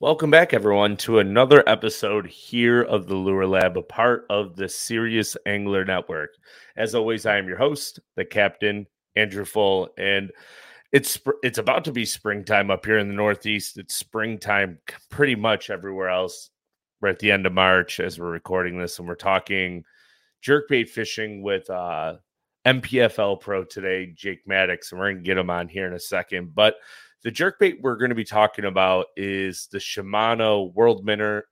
Welcome back, everyone, to another episode here of the Lure Lab, a part of the Serious Angler Network. As always, I am your host, the Captain, Andrew Full, and it's about to be springtime up here in the Northeast. It's springtime pretty much everywhere else. We're at the end of March as we're recording this, and we're talking jerkbait fishing with MPFL Pro today, Jake Maddox, and we're going to get him on here in a second. But the jerkbait we're going to be talking about is the Shimano World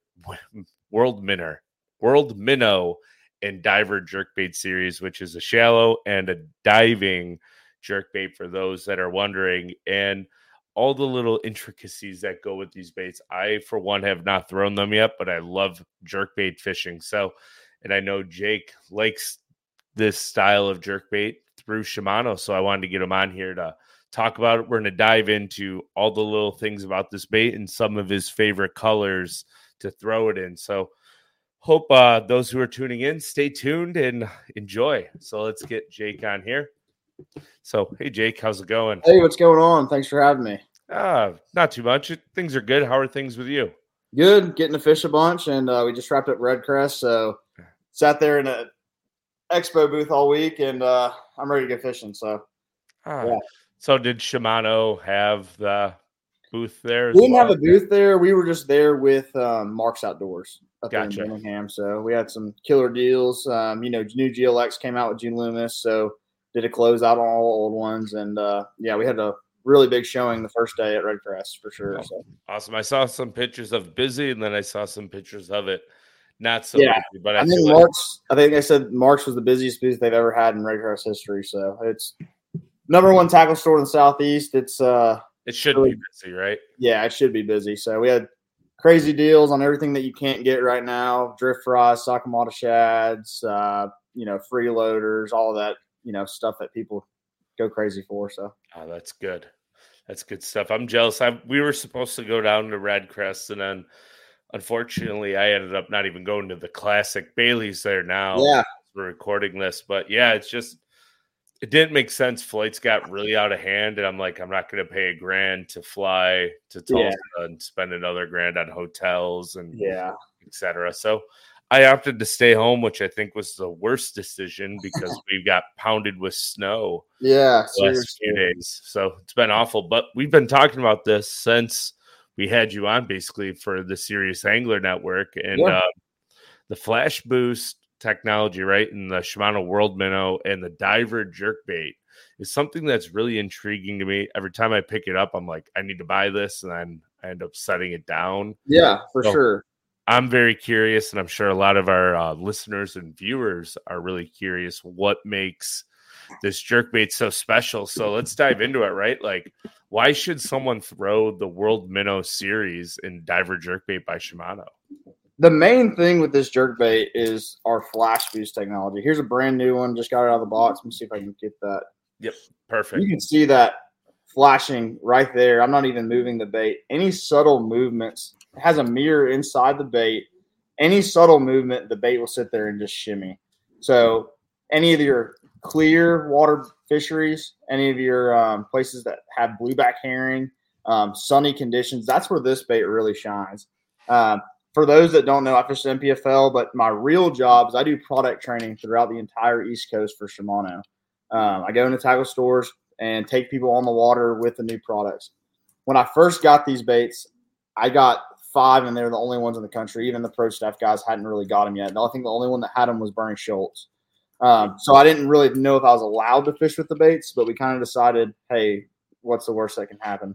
Minnow and Diver Jerkbait Series, which is a shallow and a diving jerkbait for those that are wondering, and all the little intricacies that go with these baits. I, for one, have not thrown them yet, but I love jerkbait fishing. So, and I know Jake likes this style of jerkbait through Shimano, so I wanted to get him on here to talk about it. We're going to dive into all the little things about this bait and some of his favorite colors to throw it in. So hope those who are tuning in, stay tuned and enjoy. So let's get Jake on here. So, hey, Jake, how's it going? Hey, what's going on? Thanks for having me. Not too much. Things are good. How are things with you? Good. Getting to fish a bunch, and we just wrapped up Red Crest, so sat there in an expo booth all week, and I'm ready to go fishing. So, yeah. So did Shimano have the booth there? We didn't have a booth there. We were just there with Marks Outdoors up in Gotcha. Birmingham. So we had some killer deals. New GLX came out with Gene Loomis, so did a closeout on all old ones. And, we had a really big showing the first day at Red Crest for sure. Oh, so. Awesome. I saw some pictures of busy, and then I saw some pictures of it not so busy. But I think they said Marks was the busiest booth they've ever had in Red Crest history. So it's number one tackle store in the Southeast. It should really be busy, right? Yeah, it should be busy. So we had crazy deals on everything that you can't get right now: drift fries, Sakamata shads, freeloaders, all of that, stuff that people go crazy for. So that's good. That's good stuff. I'm jealous. We were supposed to go down to Red Crest, and then unfortunately, I ended up not even going to the classic Bailey's there now. Yeah, we're recording this, but yeah, it's just. It didn't make sense. Flights got really out of hand, and I'm like, I'm not going to pay $1,000 to fly to Tulsa and spend another $1,000 on hotels and etc. So I opted to stay home, which I think was the worst decision because we got pounded with snow. Yeah, the last few days. So it's been awful. But we've been talking about this since we had you on, basically for the Serious Angler Network, and the Flash Boost technology, right, and the Shimano World Minnow and the Diver jerkbait is something that's really intriguing to me. Every time I pick it up, I'm like, I need to buy this, and then I end up setting it down. Yeah, for sure. I'm very curious, and I'm sure a lot of our listeners and viewers are really curious what makes this jerkbait so special. So let's dive into it, right? Like, why should someone throw the World Minnow series in Diver jerkbait by Shimano? The main thing with this jerkbait is our Flash Boost technology. Here's a brand new one. Just got it out of the box. Let me see if I can get that. Yep, perfect. You can see that flashing right there. I'm not even moving the bait. Any subtle movements, it has a mirror inside the bait. Any subtle movement, the bait will sit there and just shimmy. So any of your clear water fisheries, any of your places that have blueback herring, sunny conditions, that's where this bait really shines. For those that don't know, I fish MPFL, but my real job is I do product training throughout the entire East Coast for Shimano. I go into tackle stores and take people on the water with the new products. When I first got these baits, I got 5, and they were the only ones in the country. Even the pro staff guys hadn't really got them yet. I think the only one that had them was Bernie Schultz. So I didn't really know if I was allowed to fish with the baits, but we kind of decided, hey, what's the worst that can happen?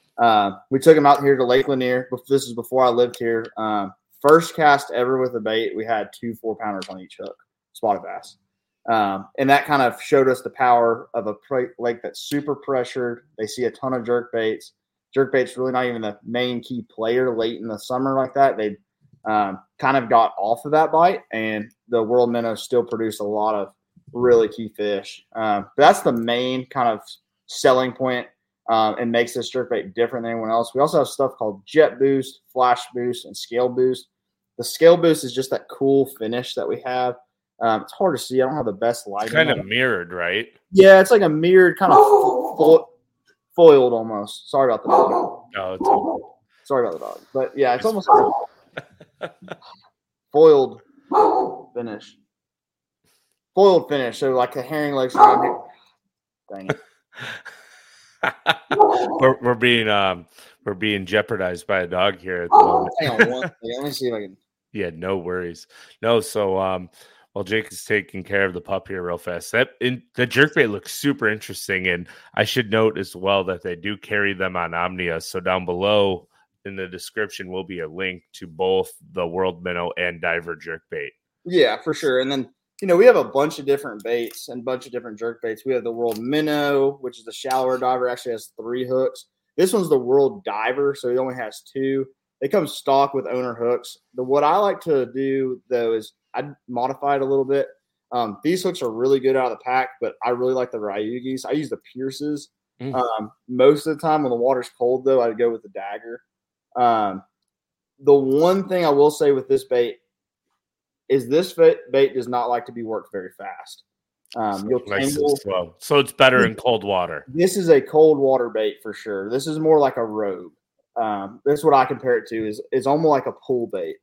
We took him out here to Lake Lanier. This is before I lived here. First cast ever with a bait, we had 2 4-pounders on each hook, spotted bass. And that kind of showed us the power of a lake that's super pressured. They see a ton of jerk baits. Jerk bait's really not even the main key player late in the summer like that. They kind of got off of that bite, and the World Minnow still produced a lot of really key fish. But that's the main kind of selling point. And makes this jerkbait different than anyone else. We also have stuff called Jet Boost, Flash Boost, and Scale Boost. The Scale Boost is just that cool finish that we have. It's hard to see. I don't have the best lighting. It's kind of mirrored, right? Yeah, it's like a mirrored kind of foiled almost. Sorry about the dog. No, it's Sorry about the dog. But yeah, it's almost like a foiled finish. Foiled finish. So like the herring legs around here. Dang it. we're being jeopardized by a dog here at the moment. Hang on one second. Let me see if I can. Yeah, no worries. No, so while Jake is taking care of the pup here real fast, the jerkbait looks super interesting, and I should note as well that they do carry them on Omnia. So down below in the description will be a link to both the World Minnow and Diver jerkbait. Yeah, for sure. And then we have a bunch of different baits and a bunch of different jerkbaits. We have the World Minnow, which is the shallower diver, actually has 3 hooks. This one's the World Diver, so he only has 2. They come stock with owner hooks. What I like to do, though, is I modify it a little bit. These hooks are really good out of the pack, but I really like the Ryugis. I use the Pierces. Most of the time when the water's cold, though, I'd go with the Dagger. The one thing I will say with this bait is this bait does not like to be worked very fast. You'll tangle. Slow. So it's better in cold water. This is a cold water bait for sure. This is more like a rogue. This is what I compare it to. Is almost like a pool bait.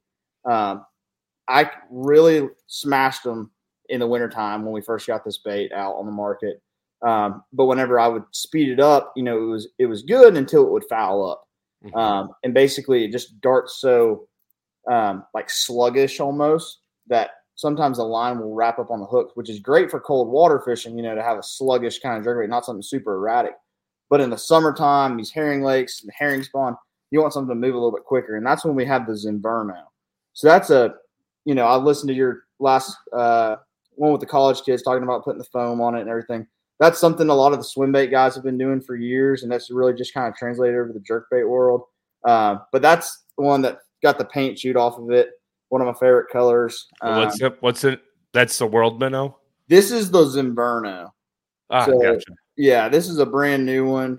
I really smashed them in the wintertime when we first got this bait out on the market. But whenever I would speed it up, it was good until it would foul up. And basically it just darts so like sluggish almost that sometimes the line will wrap up on the hook, which is great for cold water fishing, to have a sluggish kind of jerkbait, not something super erratic. But in the summertime, these herring lakes and herring spawn, you want something to move a little bit quicker. And that's when we have the Zinverno. So that's I listened to your last one with the college kids talking about putting the foam on it and everything. That's something a lot of the swim bait guys have been doing for years, and that's really just kind of translated over the jerkbait world. But that's the one that got the paint shoot off of it. One of my favorite colors. What's it? That's the World Minnow? This is the Zinverno. Gotcha. Yeah, this is a brand new one.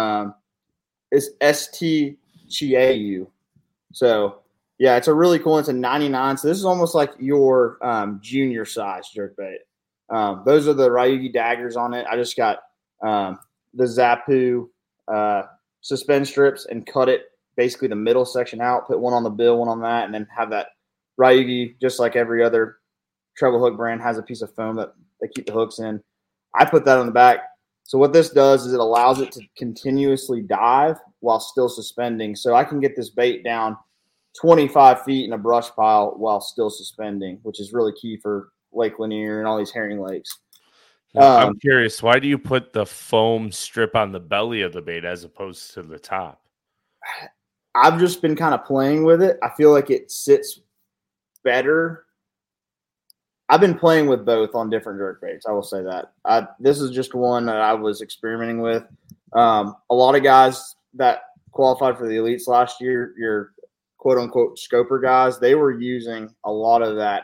It's ST Chiayu. So, yeah, it's a really cool one. It's a 99. So this is almost like your junior size jerkbait. Those are the Ryugi daggers on it. I just got the Zappu suspend strips and cut it basically the middle section out, put one on the bill, one on that, and then have that Ryugi, just like every other treble hook brand, has a piece of foam that they keep the hooks in. I put that on the back. So what this does is it allows it to continuously dive while still suspending. So I can get this bait down 25 feet in a brush pile while still suspending, which is really key for Lake Lanier and all these herring lakes. I'm curious, why do you put the foam strip on the belly of the bait as opposed to the top? I've just been kind of playing with it. I feel like it sits better. I've been playing with both on different jerkbaits. I will say that. This is just one that I was experimenting with. A lot of guys that qualified for the elites last year, your quote unquote scoper guys, they were using a lot of that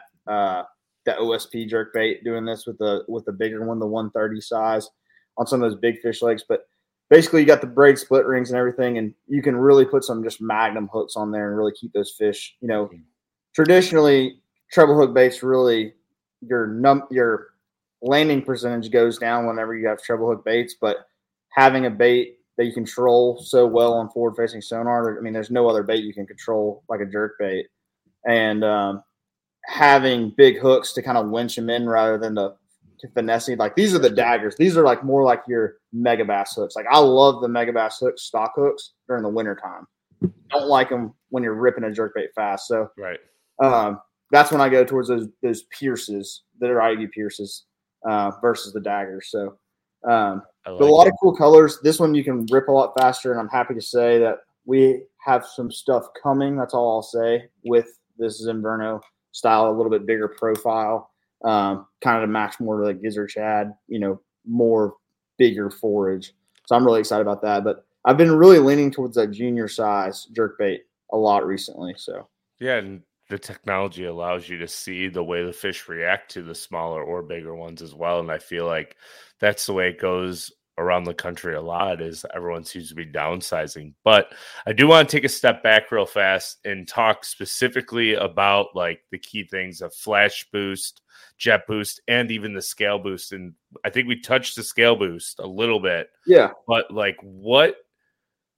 OSP jerkbait, doing this with the bigger one, the 130 size on some of those big fish lakes. But basically you got the braid split rings and everything, and you can really put some just magnum hooks on there and really keep those fish. Traditionally treble hook baits really your landing percentage goes down whenever you have treble hook baits, but having a bait that you control so well on forward facing sonar, there's no other bait you can control like a jerk bait, and having big hooks to kind of winch them in rather than to finessing. Like these are the daggers. These are like more like your Megabass hooks. Like I love the Megabass hooks, stock hooks during the winter time. Don't like them when you're ripping a jerkbait fast. So right. That's when I go towards those Pierces, that are Ryugi Pierces, versus the daggers. So a lot of cool colors. This one you can rip a lot faster, and I'm happy to say that we have some stuff coming. That's all I'll say with this Zinverno style, a little bit bigger profile, kind of to match more to like Gizzard Shad, more bigger forage. So I'm really excited about that. But I've been really leaning towards that junior size jerkbait a lot recently. So yeah, and the technology allows you to see the way the fish react to the smaller or bigger ones as well. And I feel like that's the way it goes around the country a lot, is everyone seems to be downsizing. But I do want to take a step back real fast and talk specifically about like the key things of flash boost, jet boost, and even the scale boost. And I think we touched the scale boost a little bit. Yeah. But like what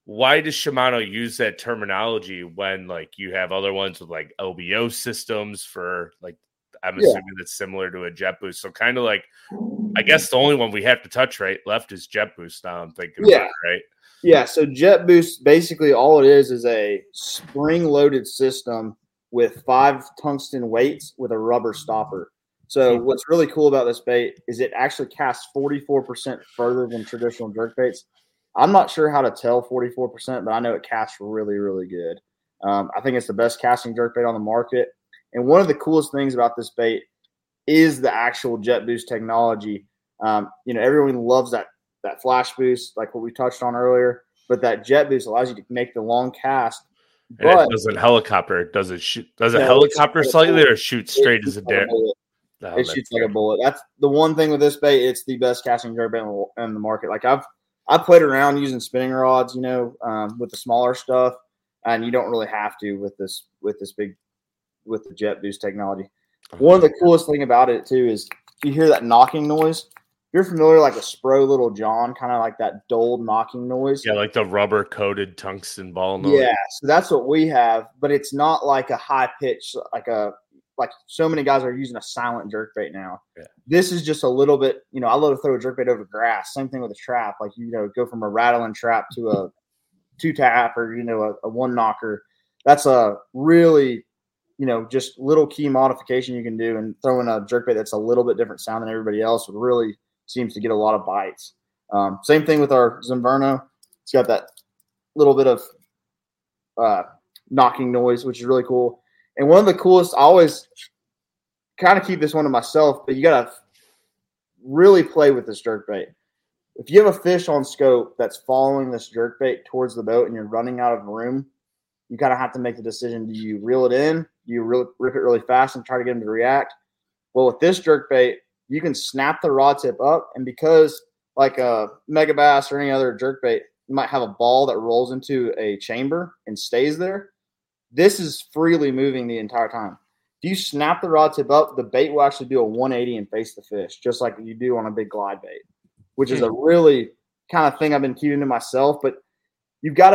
why does Shimano use that terminology when like you have other ones with like LBO systems for like, I'm assuming that's similar to a Jet Boost. So kind of like, I guess the only one we have to touch left is Jet Boost now, I'm thinking about it, right? Yeah, so Jet Boost, basically all it is a spring-loaded system with 5 tungsten weights with a rubber stopper. So what's really cool about this bait is it actually casts 44% further than traditional jerk baits. I'm not sure how to tell 44%, but I know it casts really, really good. I think it's the best casting jerk bait on the market. And one of the coolest things about this bait is the actual Jet Boost technology. Everyone loves that flash boost, like what we touched on earlier, but that Jet Boost allows you to make the long cast. And it doesn't helicopter. Does it shoot? Does it helicopter slightly or shoot straight as a dare? It shoots like a bullet. That's the one thing with this bait. It's the best casting jerk bait in the market. Like I played around using spinning rods, with the smaller stuff, and you don't really have to with the Jet Boost technology. One of the coolest thing about it too is you hear that knocking noise. You're familiar like a Spro Little John, kind of like that dull knocking noise. Yeah, like the rubber coated tungsten ball noise. Yeah, so that's what we have, but it's not like a high pitch, like so many guys are using a silent jerkbait now. Yeah. This is just a little bit, I love to throw a jerkbait over grass. Same thing with a trap, like go from a rattling trap to a 2-tap or a 1-knocker. That's a really just little key modification you can do, and throwing a jerkbait that's a little bit different sound than everybody else really seems to get a lot of bites. Same thing with our Zinverno. It's got that little bit of knocking noise, which is really cool. And one of the coolest, I always kind of keep this one to myself, but you got to really play with this jerkbait. If you have a fish on scope that's following this jerkbait towards the boat and you're running out of room, you kind of have to make the decision. Do you reel it in? Do you rip it really fast and try to get him to react? Well, with this jerkbait, you can snap the rod tip up, and because like a Megabass or any other jerkbait, you might have a ball that rolls into a chamber and stays there. This is freely moving the entire time. If you snap the rod tip up, the bait will actually do a 180 and face the fish, just like you do on a big glide bait, which is a really kind of thing I've been keeping to myself. But you got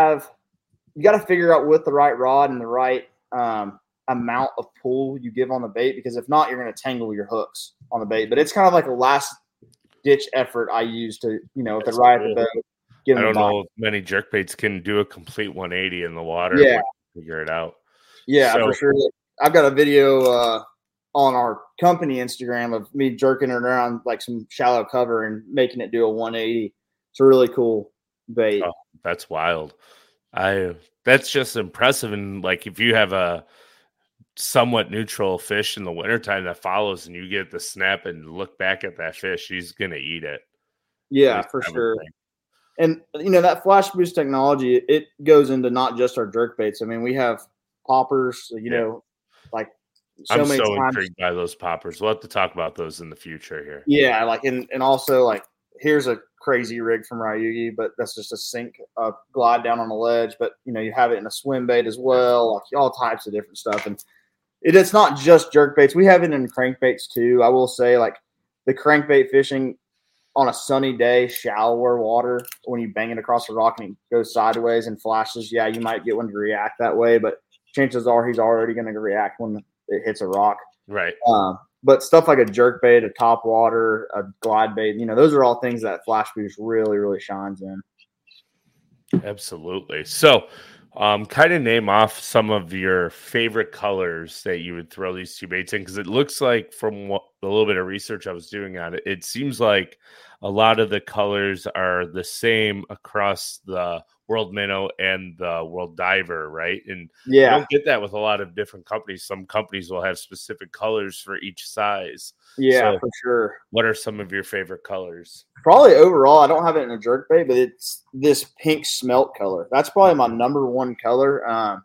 to figure out with the right rod and the right amount of pull you give on the bait, because if not, you're going to tangle your hooks on the bait. But it's kind of like a last ditch effort I use to, if they're right at the boat. I don't know if many jerkbaits can do a complete 180 in the water. Yeah. Figure it out. Yeah, for sure. I've got a video on our company Instagram of me jerking it around like some shallow cover and making it do a 180. It's a really cool bait. Oh, that's wild. That's just impressive. And like, if you have a somewhat neutral fish in the wintertime that follows and you get the snap and look back at that fish, he's going to eat it. Yeah, for sure. And, that flash boost technology, it goes into not just our jerk baits. I mean, we have poppers, like I'm so intrigued by those poppers. We'll have to talk about those in the future here. Yeah, like, and also like, here's a crazy rig from Ryugi, but that's just a sink, glide down on the ledge. But, you have it in a swim bait as well, like all types of different stuff. And it's not just jerk baits. We have it in crankbaits too. I will say, like, the crankbait fishing on a sunny day, shallower water, when you bang it across the rock and it goes sideways and flashes, yeah, you might get one to react that way, but chances are he's already going to react when it hits a rock. Right. But stuff like a jerk bait, a top water, a glide bait, those are all things that flash boost really, really shines in. Absolutely. So, kind of name off some of your favorite colors that you would throw these two baits in, because it looks like, from the little bit of research I was doing on it, it seems like a lot of the colors are the same across the World Minnow and the World Diver, right? And you don't get that with a lot of different companies. Some companies will have specific colors for each size. Yeah, so for sure. What are some of your favorite colors? Probably overall, I don't have it in a jerk bait, but it's this pink smelt color. That's probably my number one color.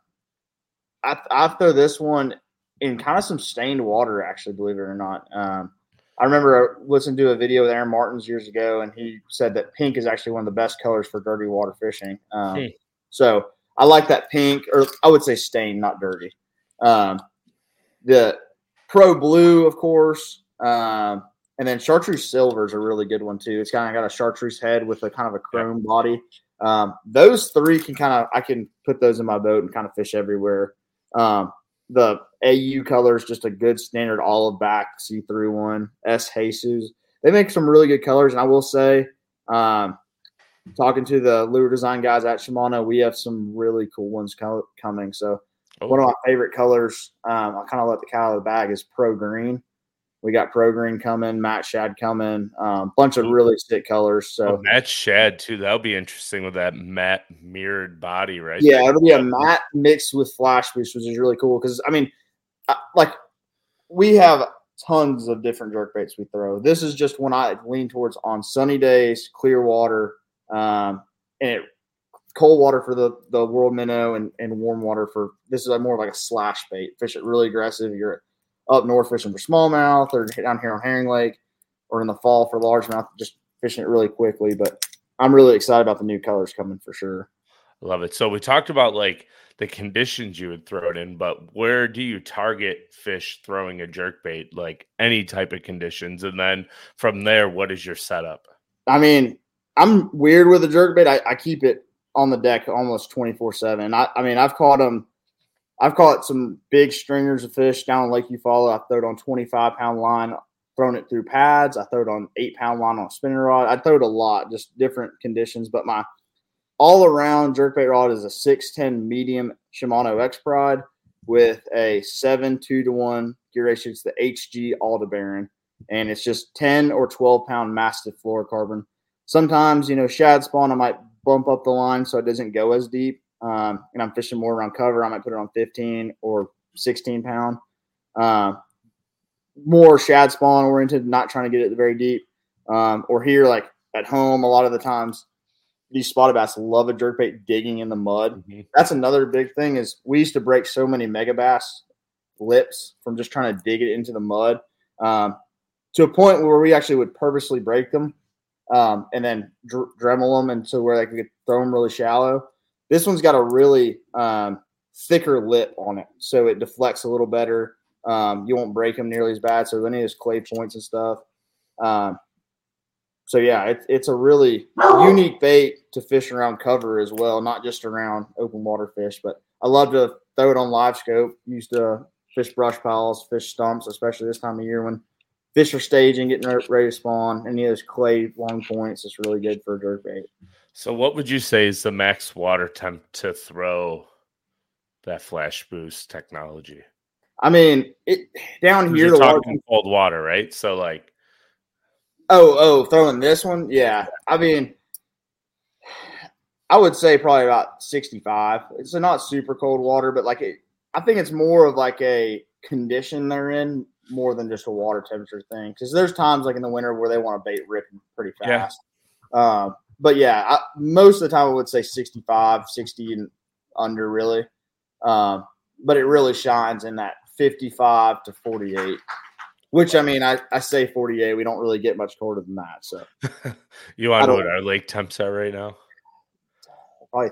I throw this one in kind of some stained water, actually, believe it or not. I remember listening to a video with Aaron Martins years ago, and he said that pink is actually one of the best colors for dirty water fishing. So I like that pink, or I would say stained, not dirty. The Pro Blue, of course, and then Chartreuse Silver is a really good one too. It's kind of got a chartreuse head with a kind of a chrome body. Those three I can put those in my boat and kind of fish everywhere. The AU color is just a good standard olive back see-through one. S. Jesus. They make some really good colors, and I will say, talking to the lure design guys at Shimano, we have some really cool ones coming. So one of my favorite colors, I kind of let the cat out of the bag, is Pro Green. We got Pro Green coming, Matte Shad coming, bunch of really sick colors. So Matte Shad too. That'll be interesting with that matte mirrored body, right? Yeah, it'll be a matte mixed with flash boost, which is really cool because we have tons of different jerkbaits we throw. This is just one I lean towards on sunny days, clear water, and cold water for the world minnow and warm water for this is more like a slash bait. Fish it really aggressive. You're up north fishing for smallmouth or down here on Herring Lake or in the fall for largemouth, just fishing it really quickly. But I'm really excited about the new colors coming for sure. Love it. So we talked about like the conditions you would throw it in, but where do you target fish throwing a jerkbait, like any type of conditions? And then from there, what is your setup? I mean, I'm weird with a jerkbait. I keep it on the deck almost 24/7. I've caught some big stringers of fish down on Lake Eufaula. I throw it on 25-pound line, thrown it through pads. I throw it on 8-pound line on a spinning rod. I throw it a lot, just different conditions. But my all-around jerkbait rod is a 6'10" medium Shimano X-Pride with a 7:2-to-1 gear ratio. It's the HG Aldebaran, and it's just 10 or 12-pound mastiff fluorocarbon. Sometimes, shad spawn, I might bump up the line so it doesn't go as deep. And I'm fishing more around cover. I might put it on 15 or 16-pound. More shad spawn oriented, not trying to get it very deep. Or here, like at home, a lot of the times, these spotted bass love a jerkbait digging in the mud. Mm-hmm. That's another big thing is we used to break so many megabass lips from just trying to dig it into the mud to a point where we actually would purposely break them and then Dremel them into where they could throw them really shallow. This one's got a really thicker lip on it, so it deflects a little better. You won't break them nearly as bad. So any of those clay points and stuff. So yeah, it's a really unique bait to fish around cover as well, not just around open water fish. But I love to throw it on live scope. Used to fish brush piles, fish stumps, especially this time of year when fish are staging, getting ready to spawn. Any of those clay long points, it's really good for a jerkbait. So what would you say is the max water temp to throw that flash boost technology? I mean, down here, the water cold water, right? So like, throwing this one, yeah. I mean, I would say probably about 65. It's not super cold water, but I think it's more of like a condition they're in more than just a water temperature thing. Because there's times like in the winter where they want a bait ripping pretty fast. Yeah. But yeah, most of the time I would say 65, 60 and under really. But it really shines in that 55 to 48, which I mean, I say 48. We don't really get much colder than that. So you want to know what our lake temps are right now? Probably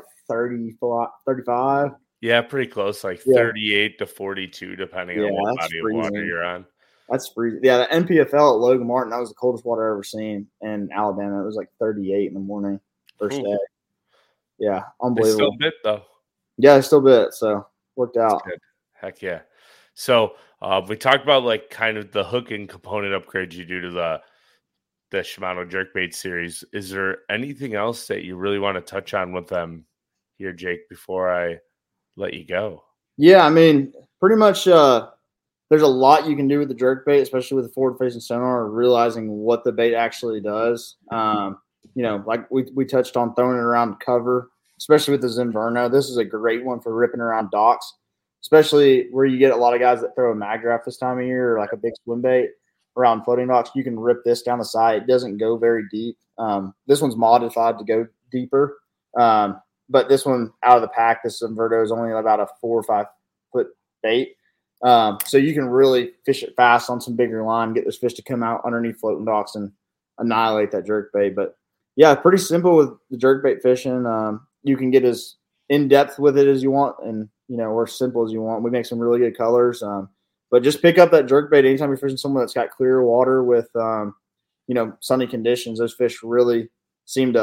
35. Yeah, pretty close, like 38 to 42, depending on what body of water you're on. That's freezing. Yeah, the NPFL at Logan Martin, that was the coldest water I've ever seen in Alabama. It was like 38 in the morning, first day. Yeah, unbelievable. They still bit, though. Yeah, they still bit, so worked out. Heck yeah. So we talked about like kind of the hooking component upgrades you do to the Shimano jerkbait series. Is there anything else that you really want to touch on with them here, Jake, before I let you go? Yeah, I mean, pretty much there's a lot you can do with the jerkbait, especially with the forward-facing sonar, realizing what the bait actually does. Like we touched on throwing it around cover, especially with the Zenverno. This is a great one for ripping around docks, especially where you get a lot of guys that throw a mag draft this time of year or like a big swim bait around floating docks. You can rip this down the side. It doesn't go very deep. This one's modified to go deeper. But this one out of the pack, this Zenverno is only about a 4 or 5 foot bait. So you can really fish it fast on some bigger line, get those fish to come out underneath floating docks and annihilate that jerkbait. But yeah, pretty simple with the jerkbait fishing. You can get as in depth with it as you want, and or as simple as you want. We make some really good colors. But just pick up that jerkbait anytime you're fishing somewhere that's got clear water with sunny conditions. Those fish really seem to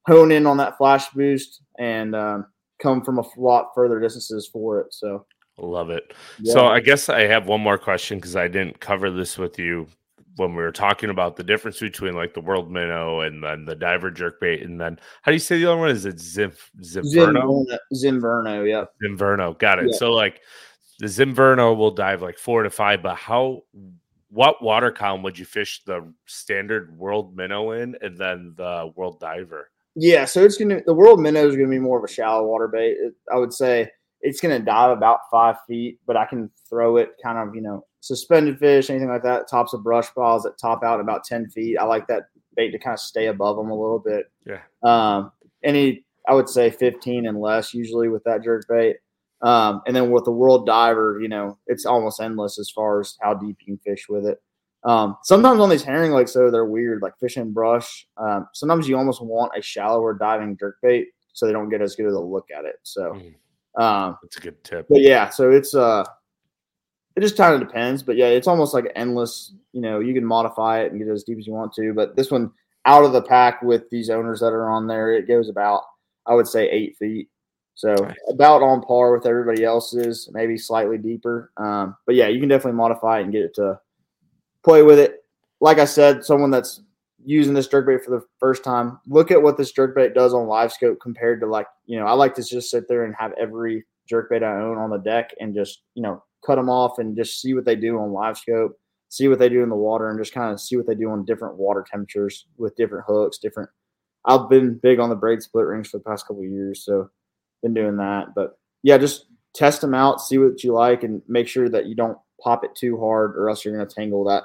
hone in on that flash boost and come from a lot further distances for it. So love it. yeah. So I guess I have one more question because I didn't cover this with you when we were talking about the difference between like the World Minnow and then the diver jerkbait. And then how do you say the other one? Is it Zimverno? Zimverno, yeah. Zimverno, got it. Yeah. So like the Zimverno will dive like 4 to 5, but what water column would you fish the standard World Minnow in and then the World Diver? Yeah, so the World Minnow is gonna be more of a shallow water bait. I would say it's gonna dive about 5 feet, but I can throw it kind of, suspended fish, anything like that, tops of brush piles that top out about 10 feet. I like that bait to kind of stay above them a little bit. Yeah. I would say 15 and less usually with that jerk bait. And then with the World Diver, it's almost endless as far as how deep you can fish with it. Sometimes on these herring lakes, though, they're weird, like fishing brush. Sometimes you almost want a shallower diving jerk bait so they don't get as good of a look at it. So that's a good tip. But yeah, so it's it just kind of depends. But yeah, it's almost like endless. You can modify it and get it as deep as you want to. But this one out of the pack with these owners that are on there, it goes about, I would say, 8 feet. So about on par with everybody else's, maybe slightly deeper. But yeah, you can definitely modify it and get it to play with it. Like I said, someone that's using this jerkbait for the first time, look at what this jerkbait does on live scope compared to I like to just sit there and have every jerkbait I own on the deck and just, cut them off and just see what they do on live scope, see what they do in the water, and just kind of see what they do on different water temperatures with different hooks, I've been big on the braid split rings for the past couple of years, so been doing that. But yeah, just test them out, see what you like, and make sure that you don't pop it too hard or else you're going to tangle that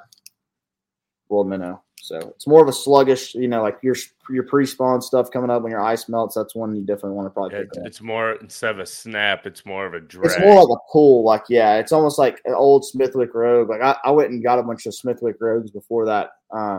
World Minnow. So it's more of a sluggish, like your pre-spawn stuff coming up when your ice melts. That's one you definitely want to probably pick up. It's more, instead of a snap, it's more of a drag. It's more like a pull. It's almost like an old Smithwick Rogue. I went and got a bunch of Smithwick Rogues before that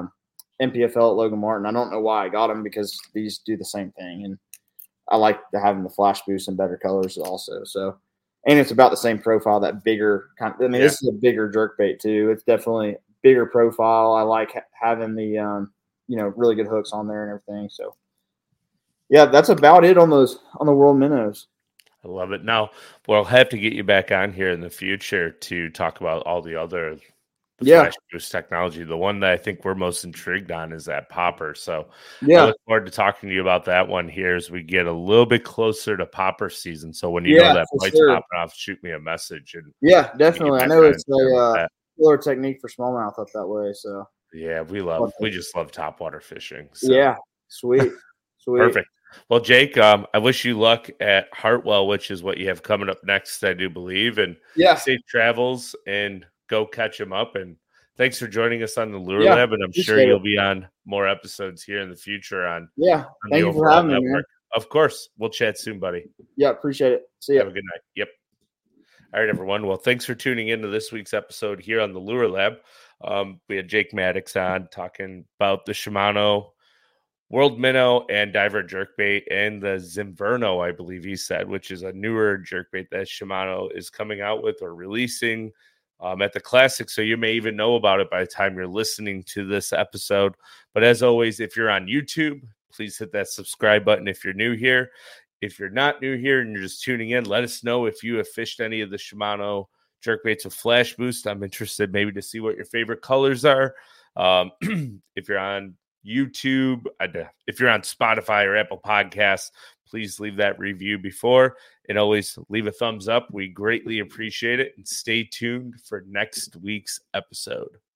MPFL at Logan Martin. I don't know why I got them because these do the same thing. And I like having the flash boost and better colors also. So, and it's about the same profile, that bigger kind of, this is a bigger jerkbait too. It's definitely bigger profile. I like having the, really good hooks on there and everything. So yeah, that's about it on the World Minnows. I love it. Now we'll have to get you back on here in the future to talk about all the other flash boost technology. The one that I think we're most intrigued on is that popper. So I look forward to talking to you about that one here as we get a little bit closer to popper season. So when you know that bite's popping off, shoot me a message. And definitely. I know it's a killer technique for smallmouth up that way. So yeah, we just love topwater fishing. So. Yeah, sweet. Perfect. Well, Jake, I wish you luck at Hartwell, which is what you have coming up next, I do believe. And safe travels and go catch them up. And thanks for joining us on the Lure Lab. And I'm sure you'll be on more episodes here in the future on thank you for having me, man. Of course. We'll chat soon, buddy. Yeah, appreciate it. See ya. Have a good night. Yep. All right, everyone. Well, thanks for tuning into this week's episode here on the Lure Lab. We had Jake Maddox on talking about the Shimano World Minnow and Diver Jerkbait and the Zimverno, I believe he said, which is a newer jerkbait that Shimano is coming out with or releasing at the Classic. So you may even know about it by the time you're listening to this episode. But as always, if you're on YouTube, please hit that subscribe button if you're new here. If you're not new here and you're just tuning in, let us know if you have fished any of the Shimano jerkbaits with flash boost. I'm interested maybe to see what your favorite colors are. If you're on YouTube, if you're on Spotify or Apple Podcasts, please leave that review before, and always leave a thumbs up. We greatly appreciate it, and stay tuned for next week's episode.